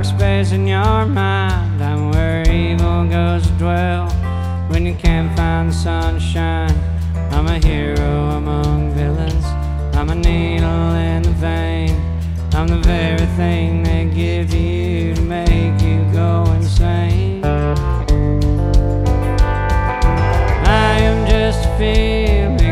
space in your mind. I'm where evil goes to dwell when you can't find the sunshine. I'm a hero among villains, I'm a needle in the vein. I'm the very thing they give to you to make you go insane. I am just a feeling